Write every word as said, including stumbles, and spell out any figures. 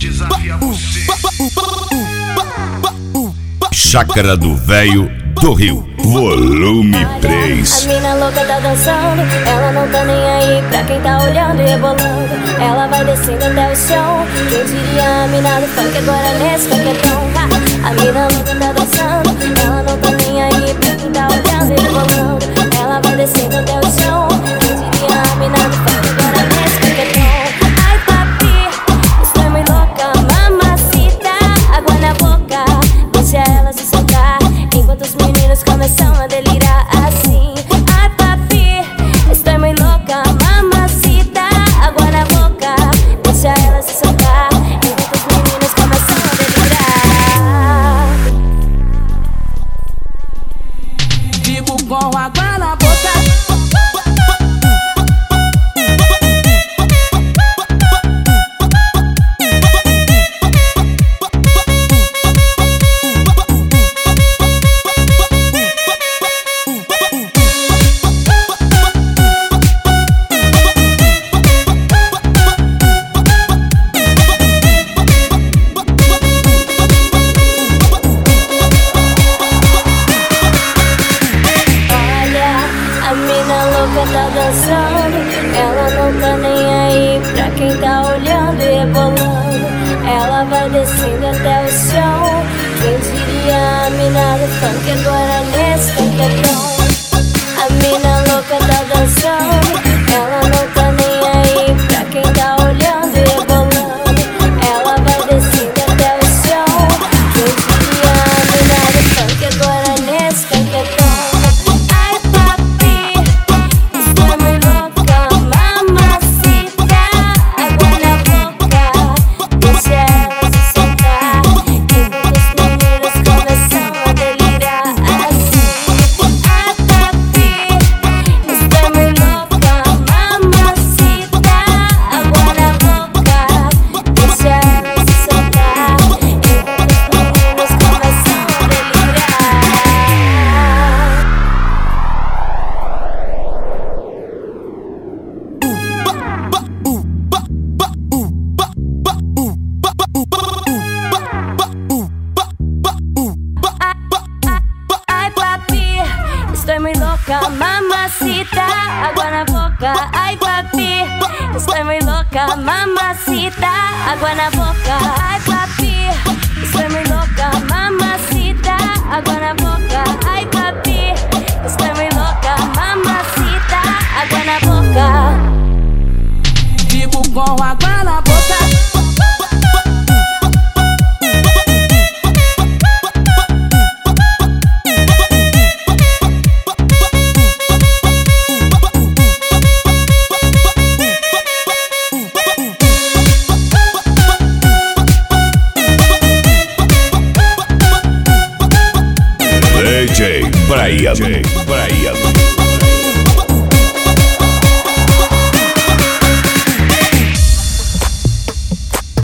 desafia você. Chácara do Véio do Rio, volume três. A mina louca tá dançando, ela não tá nem aí pra quem tá olhando e rebolando. Ela vai descendo até o chão. Quem diria a mina do funk agora nesse paquetão. A mina louca tá dançando, ela não tá nem aí pra quem tá olhando e rebolando. Ela vai descendo até o chão. Quem diria a mina do funk agora nesse paquetão. Ai papi, estou muito louca, mamacita. Água na boca, deixa ela se soltar enquanto os meninos começam a delirar assim. Ai papi, estou muito louca, mamacita. Água na boca, deixa ela se soltar enquanto os meninos começam a delirar. Fico com água na boca. Tá dançando, ela não tá nem aí pra quem tá olhando e rebolando. Ela vai descendo até o chão. Quem diria a mina do funk agora nesse paquetão. A mina louca tá dançando, ela não tá nem aí pra quem tá olhando e rebolando. Ela vai descendo até o chão. Quem diria a mina do funk agora nesse paquetão. Estoy muy loca, mamacita, agua na boca. Ay papi, estoy muy loca, mamacita, agua na boca. Ay papi, estoy muy loca, mamacita, agua na boca. Ay papi, estoy muy loca, mamacita, agua na boca. Fico com água na boca. D J Brian, Brian.